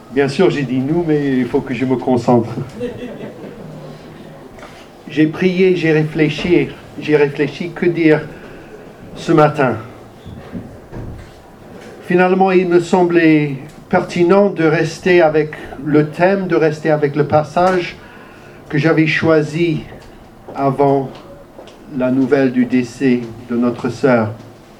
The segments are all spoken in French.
Bien sûr, j'ai dit nous, mais il faut que je me concentre. J'ai prié, j'ai réfléchi, que dire ce matin. Finalement, il me semblait pertinent de rester avec le thème, de rester avec le passage que j'avais choisi avant la nouvelle du décès de notre sœur.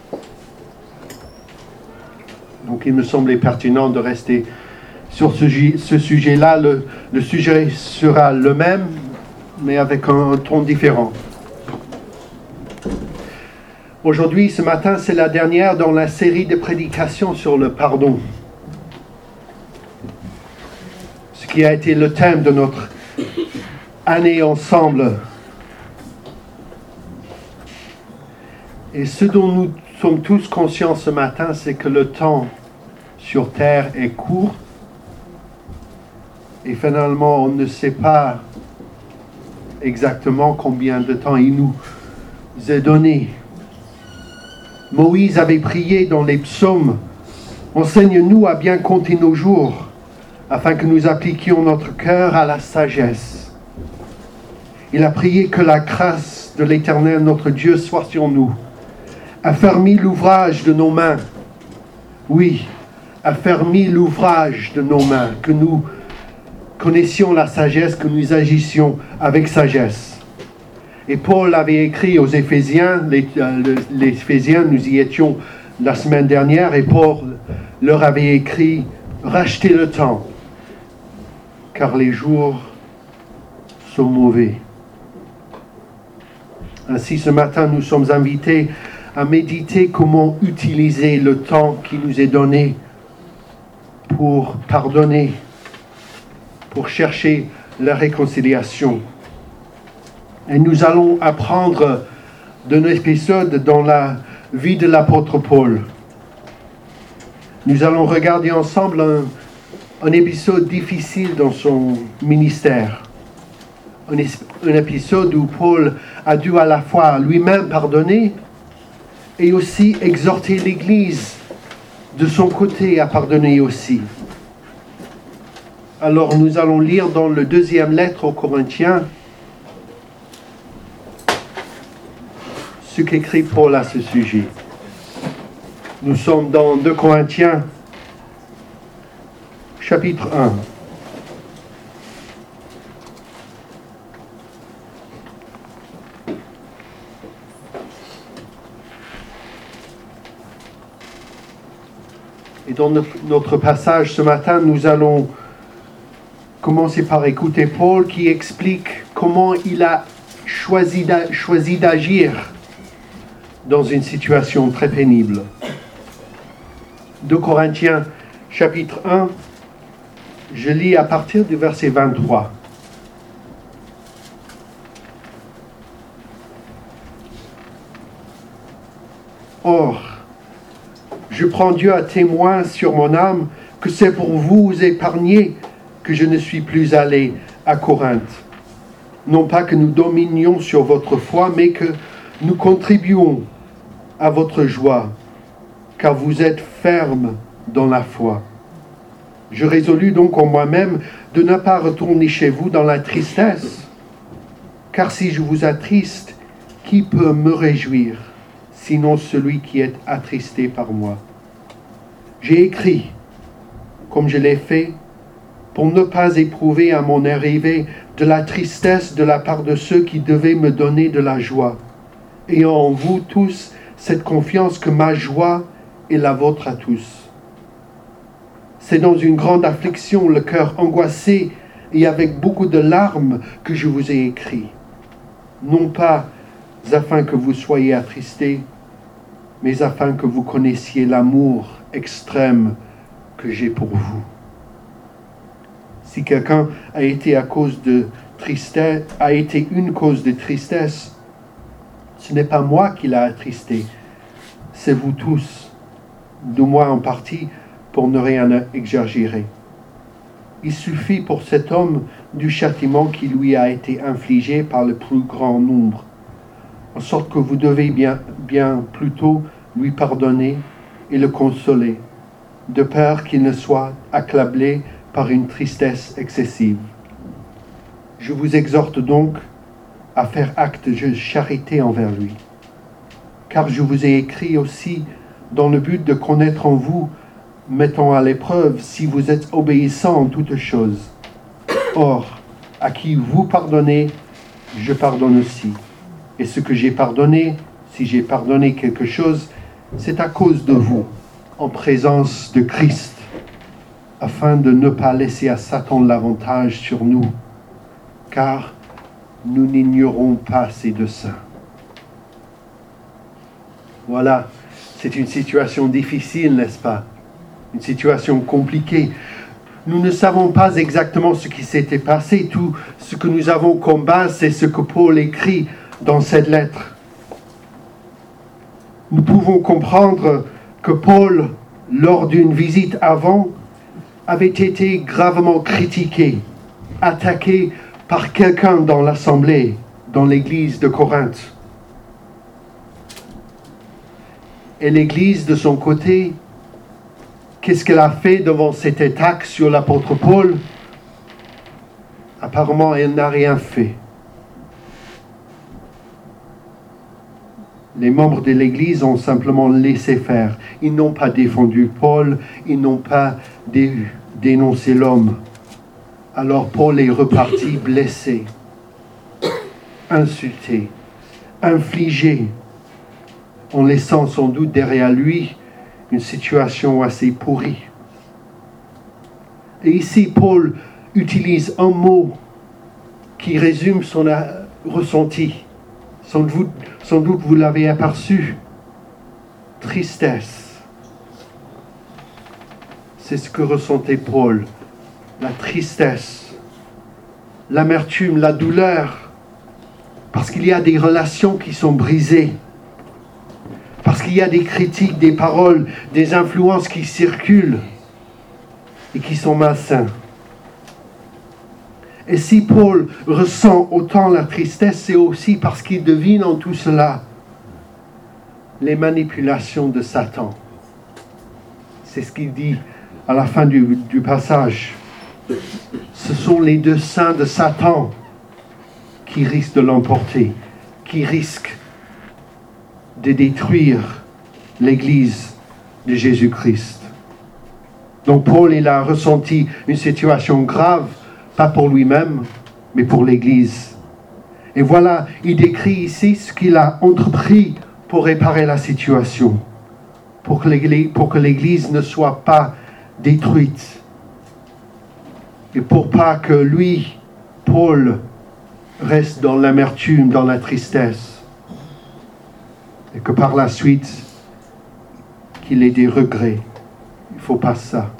Donc il me semblait pertinent de rester sur ce sujet-là. Le sujet sera le même, mais avec un ton différent. Aujourd'hui, ce matin, c'est la dernière dans la série de prédications sur le pardon. Ce qui a été le thème de notre année ensemble. Et ce dont nous sommes tous conscients ce matin, c'est que le temps sur Terre est court. Et finalement, on ne sait pas exactement combien de temps il nous est donné. Moïse avait prié dans les psaumes « Enseigne-nous à bien compter nos jours, afin que nous appliquions notre cœur à la sagesse. » Il a prié que la grâce de l'Éternel, notre Dieu, soit sur nous. Affermis l'ouvrage de nos mains. Oui, affermis l'ouvrage de nos mains, que nous connaissions la sagesse, que nous agissions avec sagesse. Et Paul avait écrit aux Éphésiens, les Éphésiens, nous y étions la semaine dernière, et Paul leur avait écrit « Rachetez le temps, car les jours sont mauvais. » Ainsi, ce matin, nous sommes invités à méditer comment utiliser le temps qui nous est donné pour pardonner, pour chercher la réconciliation. Et nous allons apprendre d'un épisode dans la vie de l'apôtre Paul. Nous allons regarder ensemble un épisode difficile dans son ministère. Un épisode où Paul a dû à la fois lui-même pardonner et aussi exhorter l'Église de son côté à pardonner aussi. Alors nous allons lire dans la deuxième lettre aux Corinthiens ce qu'écrit Paul à ce sujet. Nous sommes dans 2 Corinthiens, chapitre 1. Et dans notre passage ce matin, nous allons commencer par écouter Paul qui explique comment il a choisi d'agir dans une situation très pénible. 2 Corinthiens, chapitre 1, je lis à partir du verset 23. Or, je prends Dieu à témoin sur mon âme que c'est pour vous épargner que je ne suis plus allé à Corinthe. Non pas que nous dominions sur votre foi, mais que nous contribuons à votre joie, car vous êtes fermes dans la foi. Je résolus donc en moi-même de ne pas retourner chez vous dans la tristesse, car si je vous attriste, qui peut me réjouir, sinon celui qui est attristé par moi? J'ai écrit, comme je l'ai fait, pour ne pas éprouver à mon arrivée de la tristesse de la part de ceux qui devaient me donner de la joie, ayant en vous tous cette confiance que ma joie est la vôtre à tous. C'est dans une grande affliction, le cœur angoissé et avec beaucoup de larmes que je vous ai écrit, non pas afin que vous soyez attristés, mais afin que vous connaissiez l'amour extrême que j'ai pour vous. Si quelqu'un a été une cause de tristesse, ce n'est pas moi qui l'a attristé, c'est vous tous, de moi en partie, pour ne rien exagérer. Il suffit pour cet homme du châtiment qui lui a été infligé par le plus grand nombre, en sorte que vous devez bien plutôt lui pardonner et le consoler, de peur qu'il ne soit accablé par une tristesse excessive. Je vous exhorte donc à faire acte de charité envers lui, car je vous ai écrit aussi dans le but de connaître en vous, mettant à l'épreuve si vous êtes obéissants en toutes choses. Or, à qui vous pardonnez, je pardonne aussi. Et ce que j'ai pardonné, si j'ai pardonné quelque chose, c'est à cause de vous, en présence de Christ, afin de ne pas laisser à Satan l'avantage sur nous, car nous n'ignorons pas ses desseins. Voilà, c'est une situation difficile, n'est-ce pas? Une situation compliquée. Nous ne savons pas exactement ce qui s'était passé. Tout ce que nous avons comme base, c'est ce que Paul écrit dans cette lettre. Nous pouvons comprendre que Paul, lors d'une visite avant, avait été gravement critiqué, attaqué par quelqu'un dans l'assemblée, dans l'église de Corinthe. Et l'église, de son côté, qu'est-ce qu'elle a fait devant cette attaque sur l'apôtre Paul? Apparemment, elle n'a rien fait. Les membres de l'Église ont simplement laissé faire. Ils n'ont pas défendu Paul, ils n'ont pas dénoncé l'homme. Alors Paul est reparti blessé, insulté, infligé, en laissant sans doute derrière lui une situation assez pourrie. Et ici, Paul utilise un mot qui résume son ressenti. Sans doute vous l'avez aperçu. Tristesse. C'est ce que ressentait Paul. La tristesse, l'amertume, la douleur. Parce qu'il y a des relations qui sont brisées. Parce qu'il y a des critiques, des paroles, des influences qui circulent et qui sont malsaines. Et si Paul ressent autant la tristesse, c'est aussi parce qu'il devine en tout cela les manipulations de Satan. C'est ce qu'il dit à la fin du passage. Ce sont les desseins de Satan qui risquent de l'emporter, qui risquent de détruire l'Église de Jésus-Christ. Donc Paul, il a ressenti une situation grave, pas pour lui-même, mais pour l'Église. Et voilà, il décrit ici ce qu'il a entrepris pour réparer la situation, pour que l'Église ne soit pas détruite, et pour pas que lui, Paul, reste dans l'amertume, dans la tristesse, et que par la suite, qu'il ait des regrets. Il ne faut pas ça.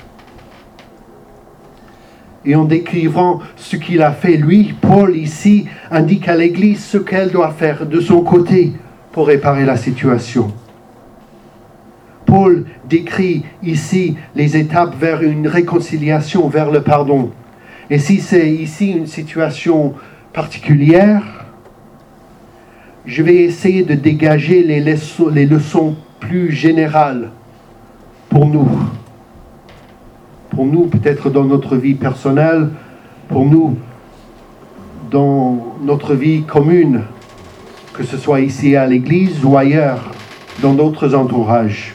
Et en décrivant ce qu'il a fait, lui, Paul, ici, indique à l'Église ce qu'elle doit faire de son côté pour réparer la situation. Paul décrit ici les étapes vers une réconciliation, vers le pardon. Et si c'est ici une situation particulière, je vais essayer de dégager les leçons plus générales pour nous. Pour nous, peut-être dans notre vie personnelle, pour nous, dans notre vie commune, que ce soit ici à l'église ou ailleurs, dans d'autres entourages.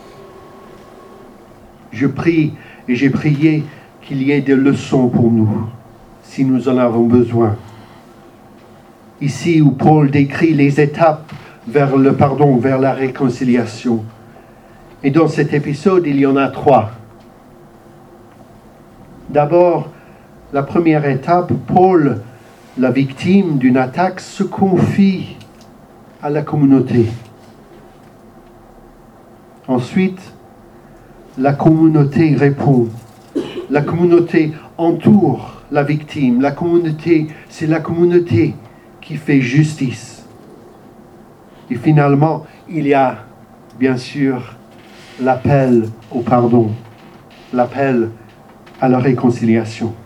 Je prie et j'ai prié qu'il y ait des leçons pour nous, si nous en avons besoin. Ici où Paul décrit les étapes vers le pardon, vers la réconciliation. Et dans cet épisode, il y en a 3. D'abord, la première étape, Paul, la victime d'une attaque, se confie à la communauté. Ensuite, la communauté répond. La communauté entoure la victime. La communauté, c'est la communauté qui fait justice. Et finalement, il y a, bien sûr, l'appel au pardon, l'appel à la réconciliation.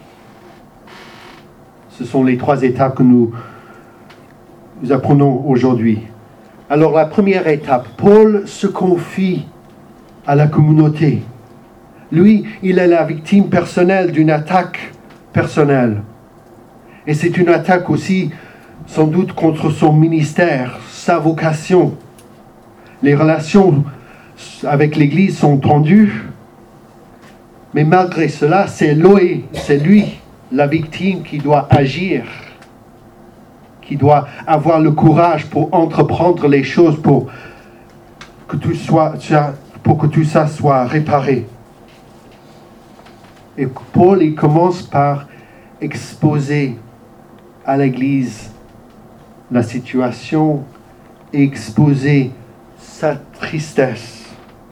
Ce sont les 3 étapes que nous apprenons aujourd'hui. Alors la première étape, Paul se confie à la communauté. Lui, il est la victime personnelle d'une attaque personnelle. Et c'est une attaque aussi, sans doute, contre son ministère, sa vocation. Les relations avec l'Église sont tendues, mais malgré cela, c'est Loé, c'est lui, la victime, qui doit agir, qui doit avoir le courage pour entreprendre les choses, pour que tout ça soit réparé. Et Paul, il commence par exposer à l'Église la situation et exposer sa tristesse.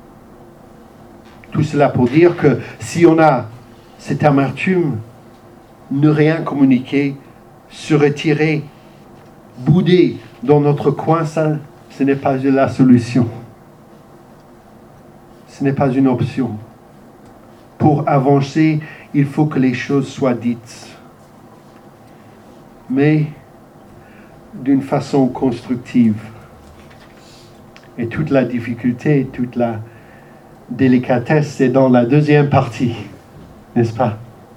Tout cela pour dire que si on a cette amertume, ne rien communiquer, se retirer, bouder dans notre coin, ça, ce n'est pas la solution. Ce n'est pas une option. Pour avancer, il faut que les choses soient dites, mais d'une façon constructive. Et toute la difficulté, toute la délicatesse, c'est dans la deuxième partie, n'est-ce pas?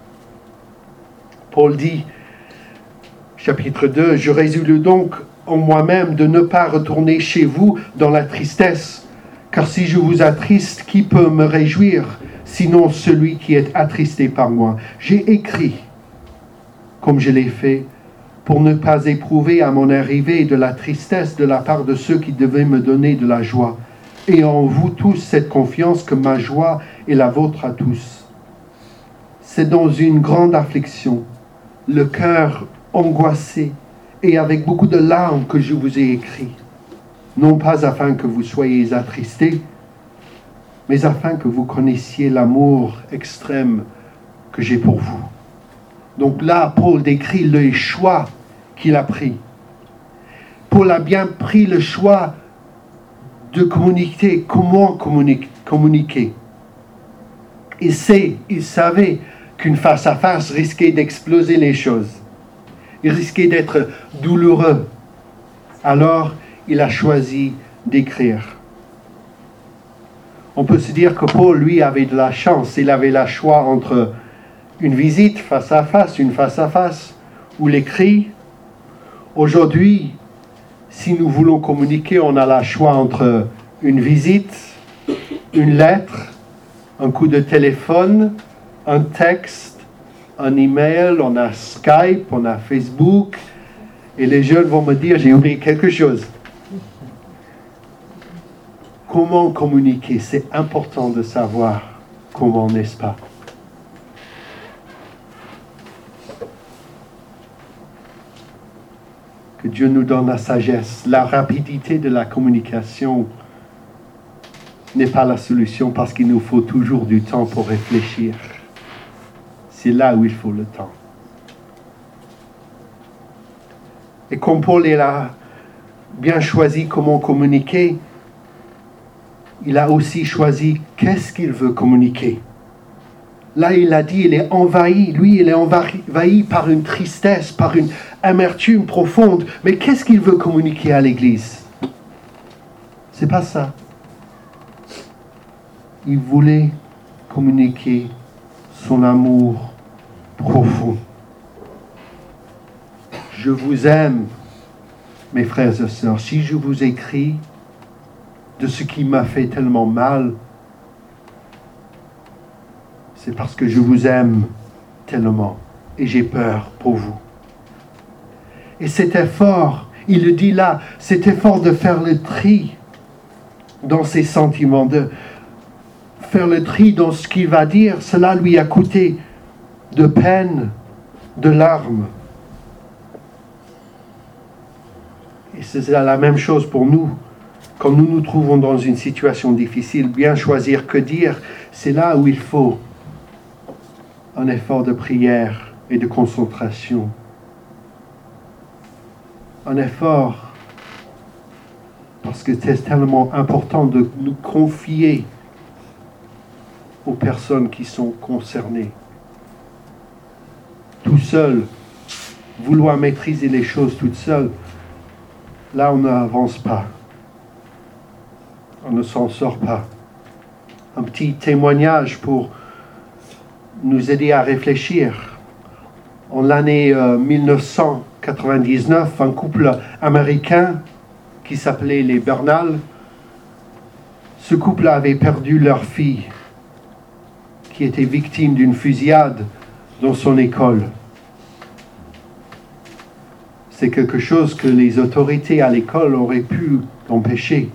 Paul dit, chapitre 2, « Je résolus donc en moi-même de ne pas retourner chez vous dans la tristesse, car si je vous attriste, qui peut me réjouir, sinon celui qui est attristé par moi? J'ai écrit, comme je l'ai fait, pour ne pas éprouver à mon arrivée de la tristesse de la part de ceux qui devaient me donner de la joie. Et en vous tous cette confiance que ma joie est la vôtre à tous. C'est dans une grande affliction, le cœur angoissé et avec beaucoup de larmes que je vous ai écrit, non pas afin que vous soyez attristés, mais afin que vous connaissiez l'amour extrême que j'ai pour vous. » Donc là, Paul décrit le choix qu'il a pris. Paul a bien pris le choix de communiquer. Comment communiquer? Il savait qu'une face-à-face risquait d'exploser les choses. Il risquait d'être douloureux. Alors, il a choisi d'écrire. On peut se dire que Paul, lui, avait de la chance. Il avait le choix entre une visite face-à-face, une face-à-face, ou l'écrit. Aujourd'hui, si nous voulons communiquer, on a le choix entre une visite, une lettre, un coup de téléphone, un texte, un email, on a Skype, on a Facebook, et les jeunes vont me dire, j'ai oublié quelque chose. Comment communiquer? C'est important de savoir comment, n'est-ce pas? Que Dieu nous donne la sagesse. La rapidité de la communication n'est pas la solution parce qu'il nous faut toujours du temps pour réfléchir. C'est là où il faut le temps. Et comme Paul a bien choisi comment communiquer, il a aussi choisi qu'est-ce qu'il veut communiquer. Là, il a dit, il est envahi. Lui, il est envahi par une tristesse, par une amertume profonde. Mais qu'est-ce qu'il veut communiquer à l'Église? C'est pas ça. Il voulait communiquer son amour profond. Je vous aime, mes frères et sœurs. Si je vous écris de ce qui m'a fait tellement mal, c'est parce que je vous aime tellement et j'ai peur pour vous. Et cet effort, il le dit là, cet effort de faire le tri dans ses sentiments, de faire le tri dans ce qu'il va dire, cela lui a coûté de peine, de larmes. Et c'est la même chose pour nous. Quand nous nous trouvons dans une situation difficile, bien choisir que dire, c'est là où il faut un effort de prière et de concentration. Un effort, parce que c'est tellement important de nous confier aux personnes qui sont concernées. Tout seul, vouloir maîtriser les choses toute seule, là on n'avance pas. On ne s'en sort pas. Un petit témoignage pour nous aider à réfléchir. En l'année 1999, un couple américain qui s'appelait les Bernal, ce couple avait perdu leur fille, qui était victime d'une fusillade dans son école. C'est quelque chose que les autorités à l'école auraient pu empêcher.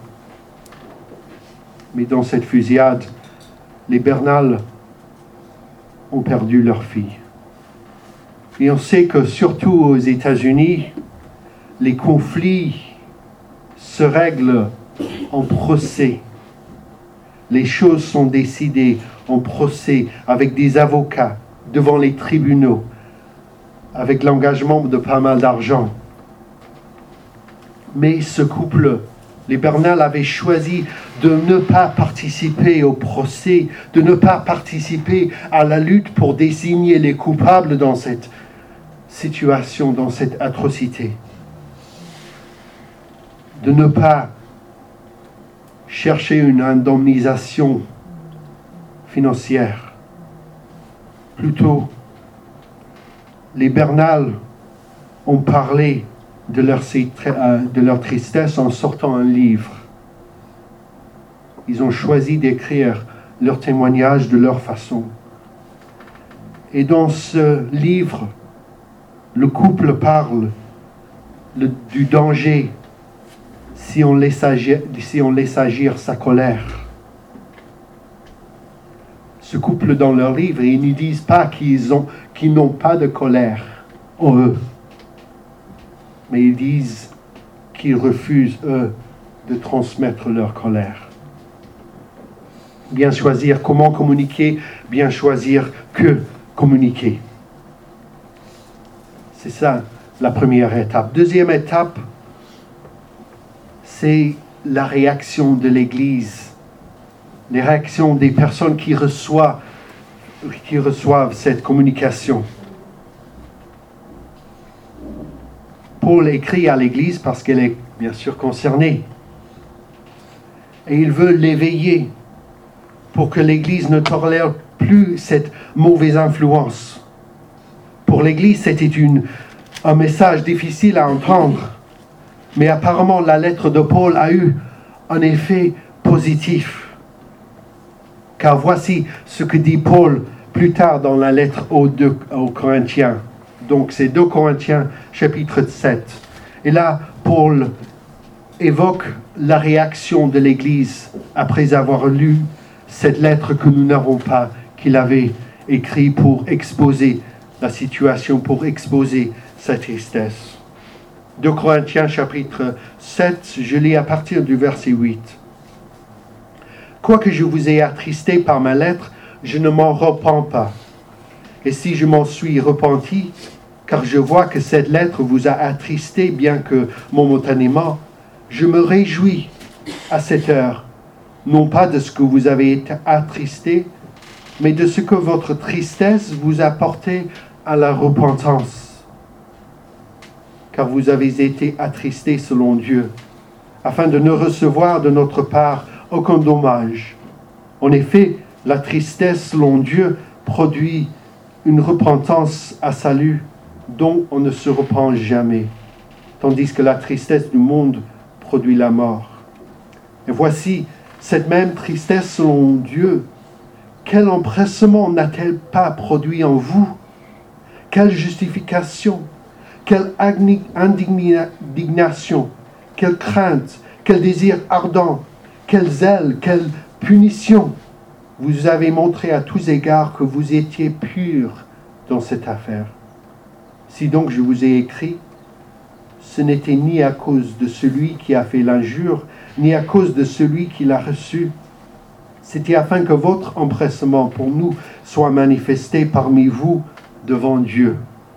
Mais dans cette fusillade, les Bernal ont perdu leur fille. Et on sait que surtout aux États-Unis, les conflits se règlent en procès. Les choses sont décidées en procès avec des avocats devant les tribunaux, avec l'engagement de pas mal d'argent. Mais ce couple, les Bernal, avaient choisi de ne pas participer au procès, de ne pas participer à la lutte pour désigner les coupables dans cette situation, dans cette atrocité. De ne pas chercher une indemnisation financière. Plutôt, les Bernal ont parlé de leur tristesse en sortant un livre. Ils ont choisi d'écrire leur témoignage de leur façon. Et dans ce livre, le couple parle du danger si on laisse agir sa colère. Ce couple, dans leur livre, ils ne disent pas qu'ils n'ont pas de colère en eux, mais ils disent qu'ils refusent, eux, de transmettre leur colère. Bien choisir comment communiquer, bien choisir que communiquer. C'est ça la première étape. Deuxième étape, c'est la réaction de l'Église, les réactions des personnes qui reçoivent cette communication. Paul écrit à l'Église parce qu'elle est bien sûr concernée. Et il veut l'éveiller pour que l'Église ne tolère plus cette mauvaise influence. Pour l'Église, c'était un message difficile à entendre. Mais apparemment, la lettre de Paul a eu un effet positif. Car voici ce que dit Paul plus tard dans la lettre aux Corinthiens. Donc c'est 2 Corinthiens chapitre 7. Et là, Paul évoque la réaction de l'Église après avoir lu cette lettre que nous n'avons pas, qu'il avait écrite pour exposer la situation, pour exposer sa tristesse. 2 Corinthiens chapitre 7, je lis à partir du verset 8. « Quoique je vous ai attristé par ma lettre, je ne m'en repens pas. Et si je m'en suis repenti, car je vois que cette lettre vous a attristé bien que momentanément, je me réjouis à cette heure, non pas de ce que vous avez été attristé, mais de ce que votre tristesse vous a porté à la repentance. Car vous avez été attristés selon Dieu, afin de ne recevoir de notre part aucun dommage. En effet, la tristesse selon Dieu produit une repentance à salut dont on ne se repent jamais, tandis que la tristesse du monde produit la mort. Et voici, cette même tristesse selon Dieu, quel empressement n'a-t-elle pas produit en vous? Quelle justification, quelle indignation, quelle crainte, quel désir ardent, quel zèle, quelle punition. Vous avez montré à tous égards que vous étiez purs dans cette affaire. Si donc je vous ai écrit, ce n'était ni à cause de celui qui a fait l'injure, ni à cause de celui qui l'a reçu. C'était afin que votre empressement pour nous soit manifesté parmi vous devant Dieu.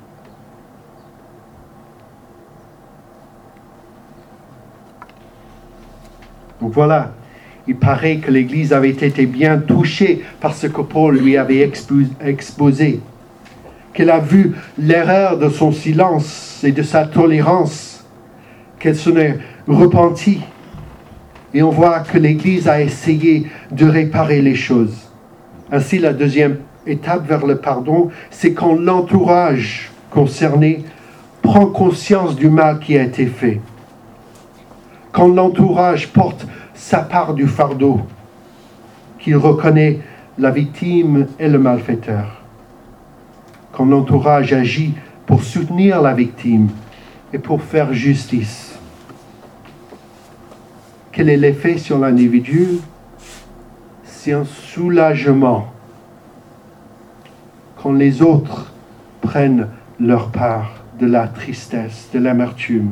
Donc voilà, il paraît que l'Église avait été bien touchée par ce que Paul lui avait exposé, qu'elle a vu l'erreur de son silence et de sa tolérance, qu'elle s'en est repentie. Et on voit que l'Église a essayé de réparer les choses. Ainsi, la deuxième étape vers le pardon, c'est quand l'entourage concerné prend conscience du mal qui a été fait. Quand l'entourage porte sa part du fardeau, qu'il reconnaît la victime et le malfaiteur. Quand l'entourage agit pour soutenir la victime et pour faire justice. Quel est l'effet sur l'individu? C'est un soulagement quand les autres prennent leur part de la tristesse, de l'amertume.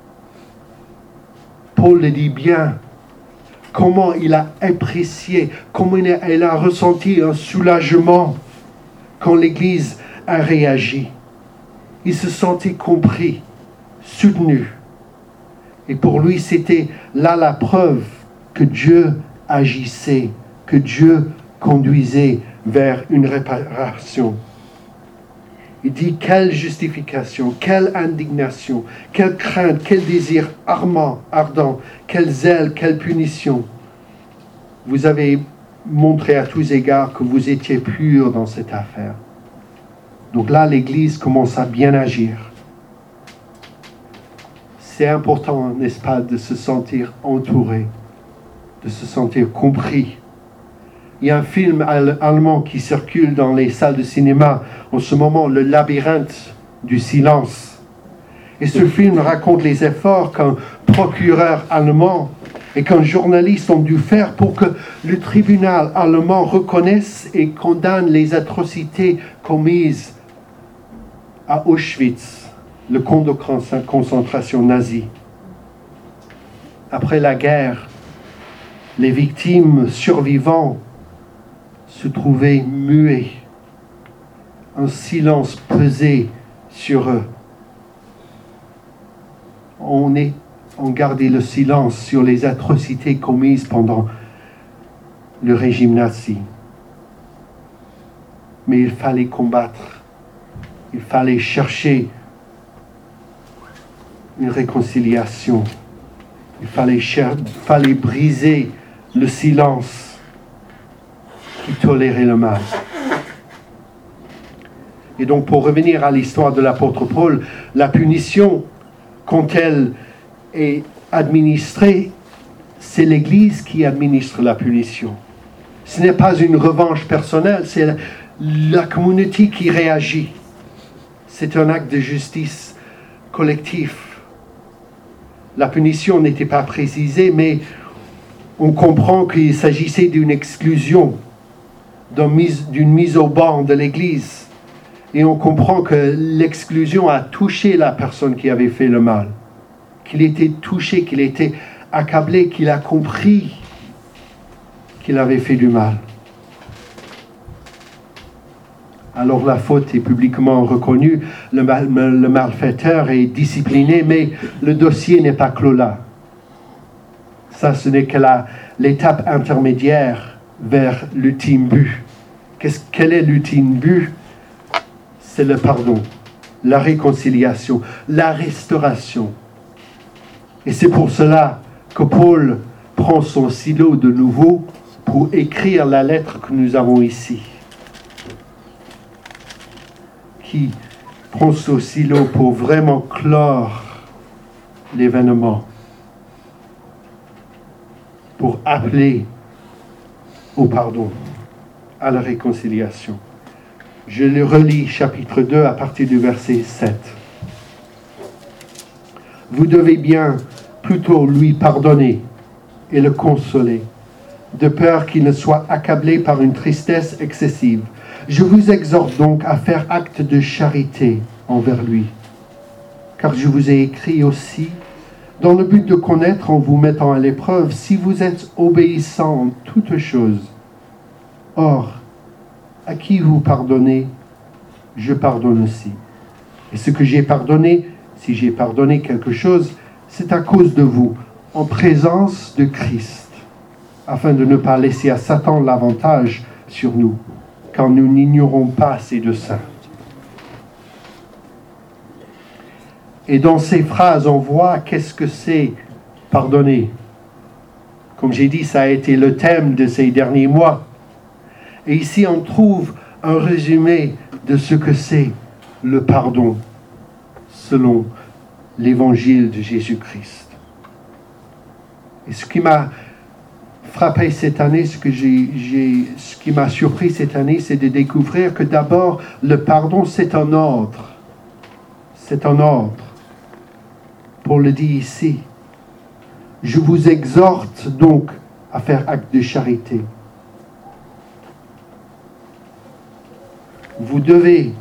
Paul le dit bien, comment il a apprécié, comment il a ressenti un soulagement quand l'Église a réagi. Il se sentait compris, soutenu. Et pour lui, c'était là la preuve que Dieu agissait, que Dieu conduisait vers une réparation. Il dit, quelle justification, quelle indignation, quelle crainte, quel désir ardent, quel zèle, quelle punition. Vous avez montré à tous égards que vous étiez purs dans cette affaire. Donc là, l'Église commence à bien agir. C'est important, n'est-ce pas, de se sentir entouré, de se sentir compris. Il y a un film allemand qui circule dans les salles de cinéma en ce moment, Le Labyrinthe du silence. Et ce film raconte les efforts qu'un procureur allemand et qu'un journaliste ont dû faire pour que le tribunal allemand reconnaisse et condamne les atrocités commises à Auschwitz, le camp de concentration nazi. Après la guerre, les victimes survivantes se trouvaient muets. Un silence pesait sur eux. On gardait le silence sur les atrocités commises pendant le régime nazi. Mais il fallait combattre. Il fallait chercher une réconciliation. Il fallait briser le silence qui tolérait le mal. Et donc, pour revenir à l'histoire de l'apôtre Paul, la punition, quand elle est administrée, c'est l'Église qui administre la punition. Ce n'est pas une revanche personnelle, c'est la communauté qui réagit. C'est un acte de justice collectif. La punition n'était pas précisée, mais on comprend qu'il s'agissait d'une exclusion, d'une mise au banc de l'Église. Et on comprend que l'exclusion a touché la personne qui avait fait le mal, qu'il était touché, qu'il était accablé, qu'il a compris qu'il avait fait du mal. Alors la faute est publiquement reconnue, le malfaiteur est discipliné, mais le dossier n'est pas clos là. Ça, ce n'est que l'étape intermédiaire vers l'ultime but. Quel est l'ultime but? C'est le pardon, la réconciliation, la restauration. Et c'est pour cela que Paul prend son stylo de nouveau pour écrire la lettre que nous avons ici. Qui prend son stylo pour vraiment clore l'événement, pour appeler au pardon, à la réconciliation. Je le relis, chapitre 2, à partir du verset 7. Vous devez bien plutôt lui pardonner et le consoler, de peur qu'il ne soit accablé par une tristesse excessive. Je vous exhorte donc à faire acte de charité envers lui, car je vous ai écrit aussi dans le but de connaître en vous mettant à l'épreuve si vous êtes obéissant en toutes choses. Or, à qui vous pardonnez, je pardonne aussi. Et ce que j'ai pardonné, si j'ai pardonné quelque chose, c'est à cause de vous, en présence de Christ, afin de ne pas laisser à Satan l'avantage sur nous, car nous n'ignorons pas ces deux saints. Et dans ces phrases, on voit qu'est-ce que c'est pardonner. Comme j'ai dit, ça a été le thème de ces derniers mois. Et ici, on trouve un résumé de ce que c'est le pardon selon l'évangile de Jésus-Christ. Et ce qui m'a frappé cette année, ce qui m'a surpris cette année, c'est de découvrir que d'abord, le pardon, c'est un ordre. C'est un ordre. Paul le dit ici. Je vous exhorte donc à faire acte de charité. Vous devez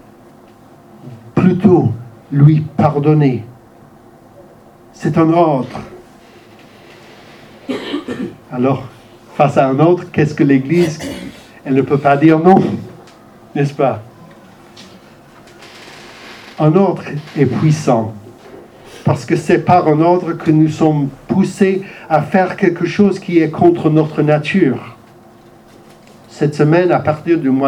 plutôt lui pardonner. C'est un ordre. Alors, face à un ordre, qu'est-ce que l'Église, elle ne peut pas dire non, n'est-ce pas? Un ordre est puissant, parce que c'est par un ordre que nous sommes poussés à faire quelque chose qui est contre notre nature. Cette semaine, à partir de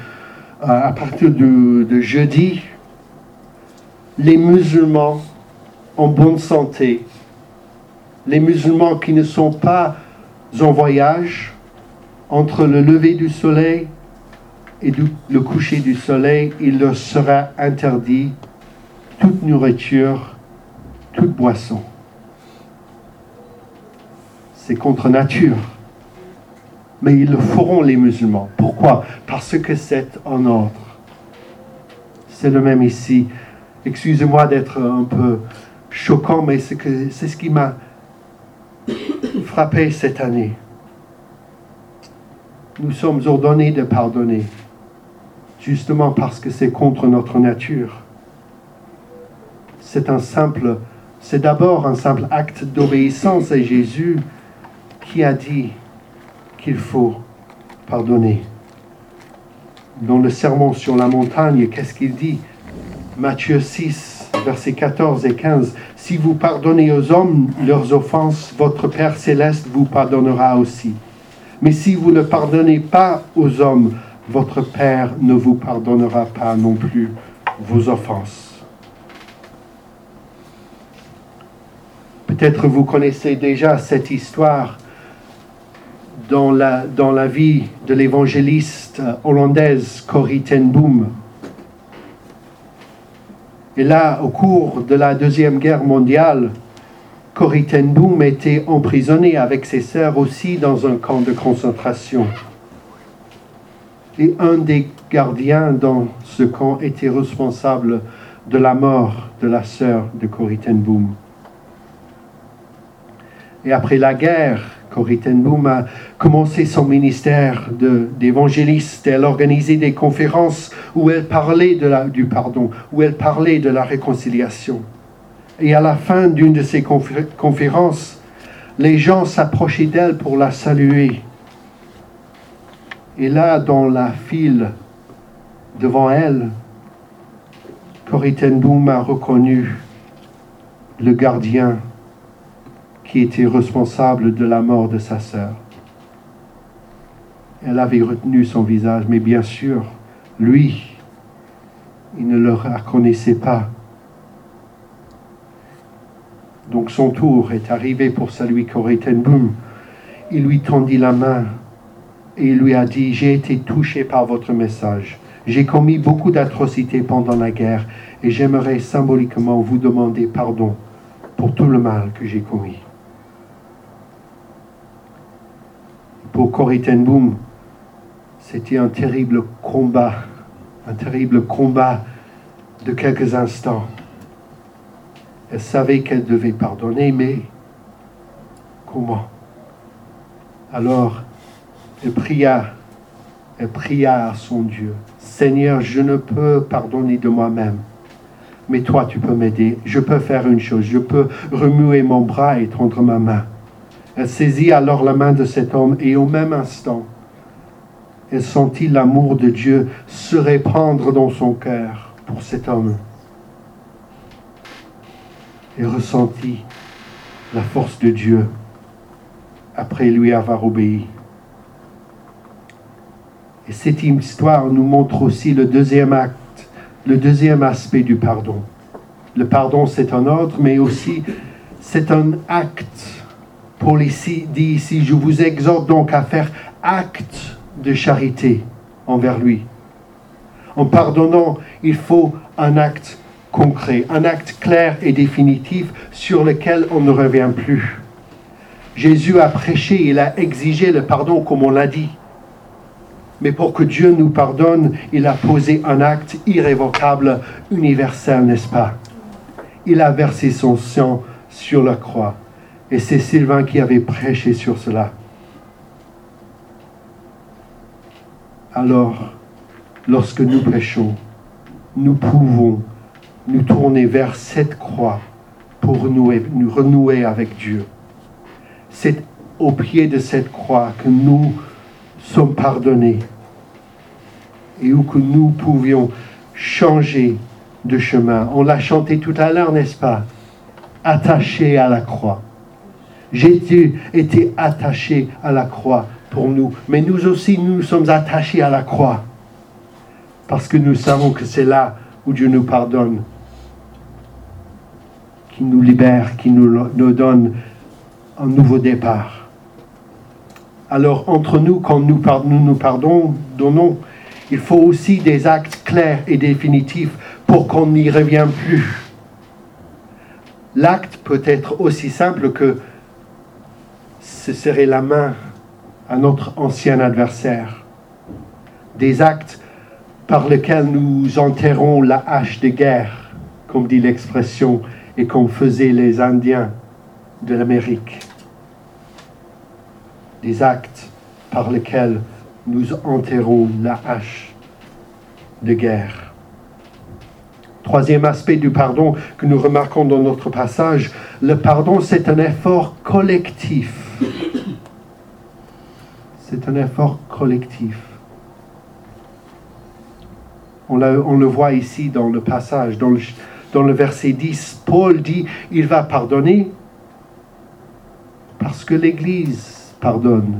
jeudi, les musulmans en bonne santé, les musulmans qui ne sont pas en voyage, entre le lever du soleil et le coucher du soleil, il leur sera interdit toute nourriture, toute boisson. C'est contre nature. Mais ils le feront, les musulmans. Pourquoi? Parce que c'est un ordre. C'est le même ici. Excusez-moi d'être un peu choquant, mais c'est ce qui m'a frappé cette année. Nous sommes ordonnés de pardonner, justement parce que c'est contre notre nature. C'est d'abord un simple acte d'obéissance à Jésus qui a dit qu'il faut pardonner. Dans le sermon sur la montagne, qu'est-ce qu'il dit? Matthieu 6, versets 14 et 15. « Si vous pardonnez aux hommes leurs offenses, votre Père céleste vous pardonnera aussi. Mais si vous ne pardonnez pas aux hommes, votre Père ne vous pardonnera pas non plus vos offenses. » Peut-être vous connaissez déjà cette histoire dans la vie de l'évangéliste hollandaise Corrie ten Boom. Et là, au cours de la Deuxième Guerre mondiale, Corrie ten Boom était emprisonnée avec ses sœurs aussi dans un camp de concentration. Et un des gardiens dans ce camp était responsable de la mort de la sœur de Corrie ten Boom. Et après la guerre, Corrie ten Boom a commencé son ministère d'évangéliste. Elle organisait des conférences où elle parlait du pardon, où elle parlait de la réconciliation. Et à la fin d'une de ces conférences, les gens s'approchaient d'elle pour la saluer. Et là, dans la file devant elle, Corrie ten Boom a reconnu le gardien qui était responsable de la mort de sa sœur. Elle avait retenu son visage, mais bien sûr, lui, il ne le reconnaissait pas. Donc son tour est arrivé pour saluer Corrie ten Boom. Il lui tendit la main et il lui a dit « J'ai été touché par votre message. J'ai commis beaucoup d'atrocités pendant la guerre et j'aimerais symboliquement vous demander pardon pour tout le mal que j'ai commis. » Pour Corrie ten Boom, c'était un terrible combat de quelques instants. Elle savait qu'elle devait pardonner, mais comment? Alors, elle pria à son Dieu. « Seigneur, je ne peux pardonner de moi-même, mais toi, tu peux m'aider. Je peux faire une chose, je peux remuer mon bras et tendre ma main. » Elle saisit alors la main de cet homme et au même instant, elle sentit l'amour de Dieu se répandre dans son cœur pour cet homme. Elle ressentit la force de Dieu après lui avoir obéi. Et cette histoire nous montre aussi le deuxième acte, le deuxième aspect du pardon. Le pardon, c'est un ordre, mais aussi c'est un acte. Paul ici, dit ici, je vous exhorte donc à faire acte de charité envers lui. En pardonnant, il faut un acte concret, un acte clair et définitif sur lequel on ne revient plus. Jésus a prêché, il a exigé le pardon comme on l'a dit. Mais pour que Dieu nous pardonne, il a posé un acte irrévocable, universel, n'est-ce pas? Il a versé son sang sur la croix. Et c'est Sylvain qui avait prêché sur cela. Alors, lorsque nous prêchons, nous pouvons nous tourner vers cette croix pour nous renouer avec Dieu. C'est au pied de cette croix que nous sommes pardonnés et où que nous pouvions changer de chemin. On l'a chanté tout à l'heure, n'est-ce pas? Attaché à la croix. Jésus était attaché à la croix pour nous, mais nous aussi, nous sommes attachés à la croix parce que nous savons que c'est là où Dieu nous pardonne, qui nous libère, qui nous donne un nouveau départ. Alors, entre nous, quand nous nous pardonnons, il faut aussi des actes clairs et définitifs pour qu'on n'y revienne plus. L'acte peut être aussi simple que ce serait la main à notre ancien adversaire. Des actes par lesquels nous enterrons la hache de guerre, comme dit l'expression, et comme faisaient les Indiens de l'Amérique. Des actes par lesquels nous enterrons la hache de guerre. Troisième aspect du pardon que nous remarquons dans notre passage, le pardon, c'est un effort collectif. C'est un effort collectif. On le voit ici dans le passage, dans le verset 10. Paul dit, il va pardonner parce que l'Église pardonne.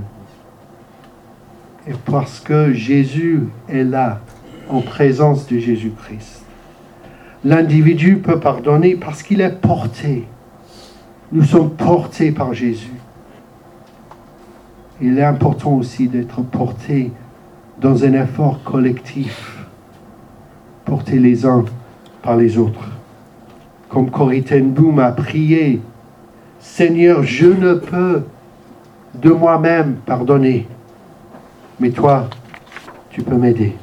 Et parce que Jésus est là, en présence de Jésus-Christ. L'individu peut pardonner parce qu'il est porté. Nous sommes portés par Jésus. Il est important aussi d'être porté dans un effort collectif, portés les uns par les autres. Comme Corrie ten Boom a prié, « Seigneur, je ne peux de moi-même pardonner, mais toi, tu peux m'aider.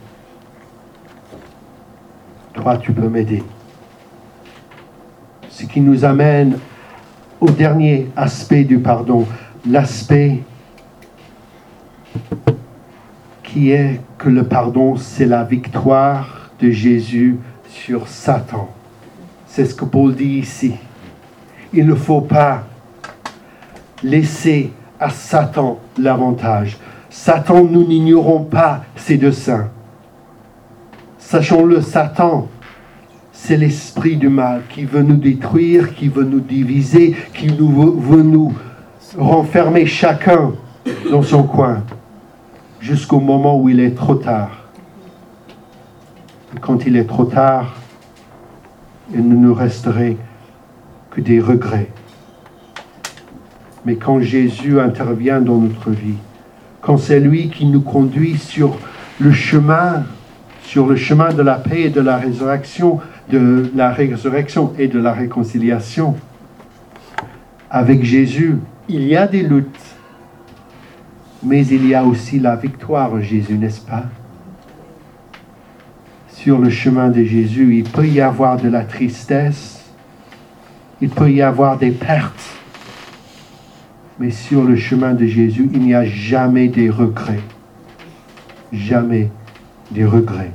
Toi, tu peux m'aider. » Ce qui nous amène au dernier aspect du pardon, l'aspect qui est que le pardon, c'est la victoire de Jésus sur Satan. C'est ce que Paul dit ici. Il ne faut pas laisser à Satan l'avantage. Satan, nous n'ignorons pas ses desseins. Sachons-le, Satan, c'est l'esprit du mal qui veut nous détruire, qui veut nous diviser, qui veut nous renfermer chacun dans son coin, jusqu'au moment où il est trop tard. Et quand il est trop tard, il ne nous resterait que des regrets. Mais quand Jésus intervient dans notre vie, quand c'est lui qui nous conduit sur le chemin de la paix et de la résurrection et de la réconciliation, avec Jésus, il y a des luttes, mais il y a aussi la victoire en Jésus, n'est-ce pas? Sur le chemin de Jésus, il peut y avoir de la tristesse, il peut y avoir des pertes, mais sur le chemin de Jésus, il n'y a jamais des regrets. Jamais des regrets.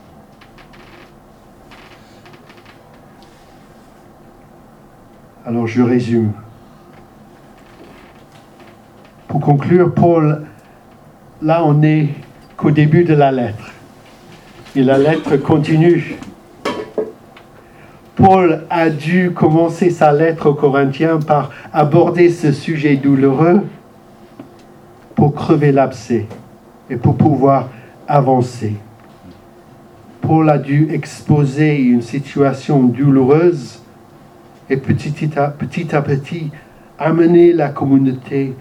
Alors je résume. Pour conclure, Paul, là on n'est qu'au début de la lettre. Et la lettre continue. Paul a dû commencer sa lettre aux Corinthiens par aborder ce sujet douloureux pour crever l'abcès et pour pouvoir avancer. Paul a dû exposer une situation douloureuse et petit à petit amener la communauté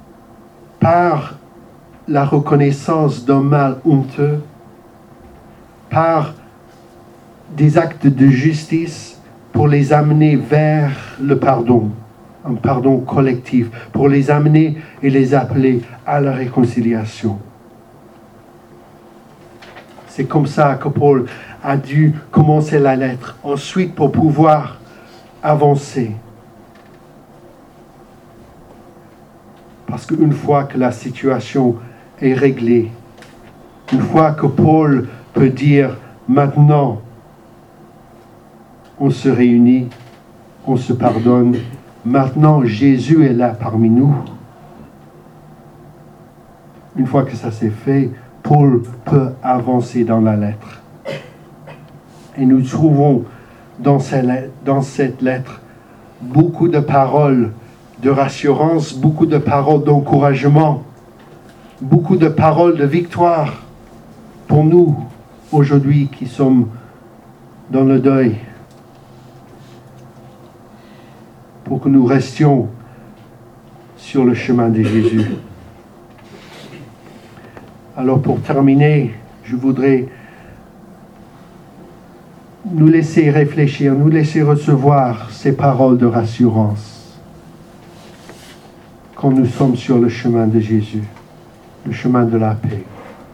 par la reconnaissance d'un mal honteux par des actes de justice pour les amener vers le pardon, un pardon collectif, pour les amener et les appeler à la réconciliation. C'est comme ça que Paul a dû commencer la lettre. Ensuite, pour pouvoir avancer. Parce qu'une fois que la situation est réglée, une fois que Paul peut dire maintenant, on se réunit, on se pardonne, maintenant Jésus est là parmi nous. Une fois que ça s'est fait, Paul peut avancer dans la lettre. Et nous trouvons dans cette lettre beaucoup de paroles de rassurance, beaucoup de paroles d'encouragement, beaucoup de paroles de victoire pour nous aujourd'hui qui sommes dans le deuil, pour que nous restions sur le chemin de Jésus. Alors pour terminer, je voudrais nous laisser réfléchir, nous laisser recevoir ces paroles de rassurance quand nous sommes sur le chemin de Jésus, le chemin de la paix.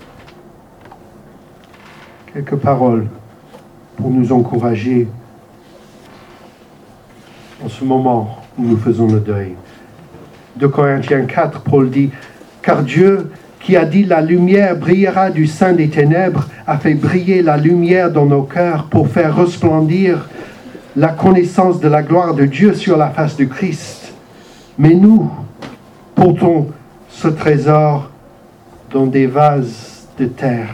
Quelques paroles pour nous encourager en ce moment où nous faisons le deuil. 2 Corinthiens 4, Paul dit « Car Dieu, qui a dit la lumière brillera du sein des ténèbres, a fait briller la lumière dans nos cœurs pour faire resplendir la connaissance de la gloire de Dieu sur la face de Christ. Mais nous portons ce trésor dans des vases de terre,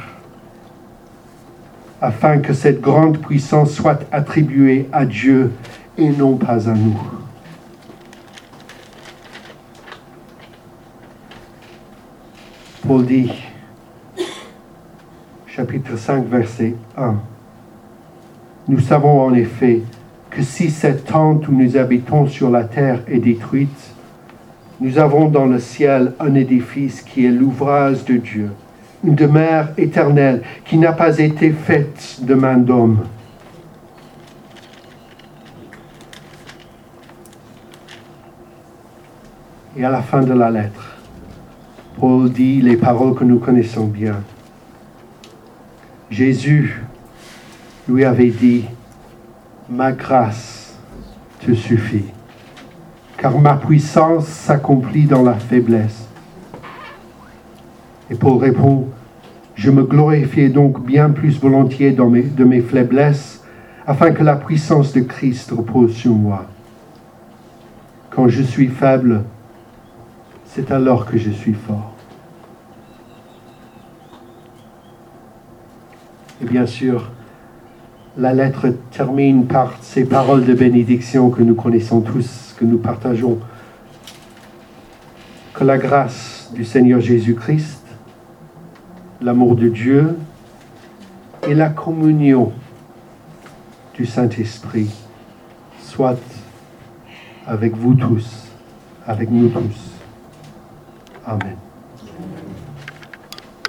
afin que cette grande puissance soit attribuée à Dieu et non pas à nous. » Paul dit, chapitre 5, verset 1, « Nous savons en effet que si cette tente où nous habitons sur la terre est détruite, nous avons dans le ciel un édifice qui est l'ouvrage de Dieu, une demeure éternelle qui n'a pas été faite de main d'homme. » Et à la fin de la lettre, Paul dit les paroles que nous connaissons bien. Jésus lui avait dit, « Ma grâce te suffit, car ma puissance s'accomplit dans la faiblesse. » Et Paul répond, « Je me glorifiais donc bien plus volontiers de mes faiblesses, afin que la puissance de Christ repose sur moi. Quand je suis faible, c'est alors que je suis fort. » Et bien sûr, la lettre termine par ces paroles de bénédiction que nous connaissons tous, que nous partageons. Que la grâce du Seigneur Jésus-Christ, l'amour de Dieu et la communion du Saint-Esprit soient avec vous tous, avec nous tous. Amen.